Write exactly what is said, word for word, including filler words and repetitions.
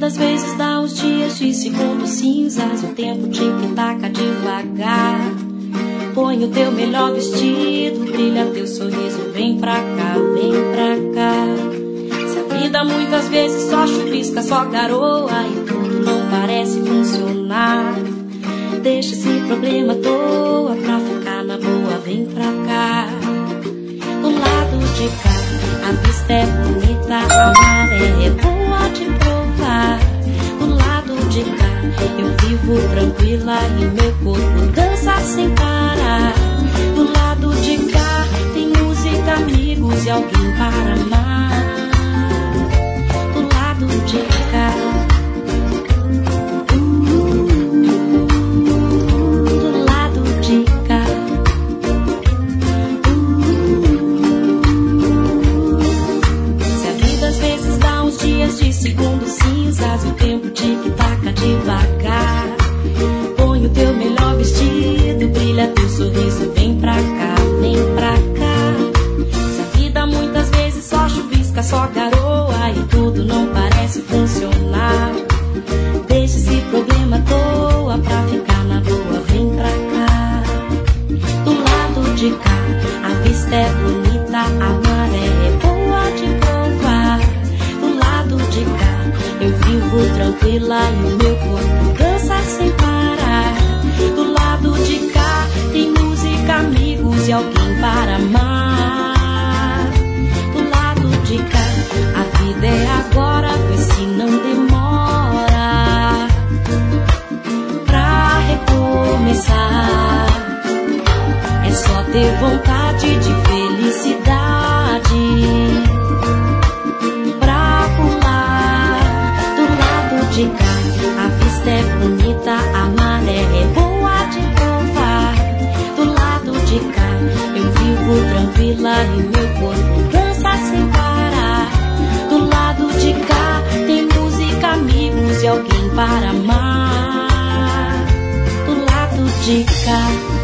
às vezes dá uns dias de segundos cinzas, o tempo tic-taca devagar. Põe o teu melhor vestido, brilha teu sorriso, vem pra cá, vem pra cá. Se a vida muitas vezes só chuvisca, só garoa e tudo não parece funcionar, deixa esse problema à toa pra ficar na boa, vem pra cá. Do lado de cá, a vista é bonita, a maré é boa de provar. Do lado de cá, eu vivo tranquila e meu corpo dança sem parar. Do lado de cá, tem música, amigos e alguém para amar. Do lado de cá, de segundos cinzas, o tempo tic-taca devagar. Põe o teu melhor vestido, brilha teu sorriso, vem pra cá, vem pra cá. Se a vida muitas vezes só chuvisca, só garoa e tudo não parece funcionar, deixa esse problema à toa pra ficar na boa, vem pra cá. Do lado de cá, a vista é bonita, a maré é boa de provar. De cá, eu vivo tranquila e o meu corpo dança sem parar. Do lado de cá, tem música, amigos e alguém para amar. Do lado de cá, a vida é agora, vê se não demora pra recomeçar. É só ter vontade de felicidade de cá. A vista é bonita, a maré é boa de provar. Do lado de cá, eu vivo tranquila e meu corpo dança sem parar. Do lado de cá, tem música, amigos e alguém para amar. Do lado de cá.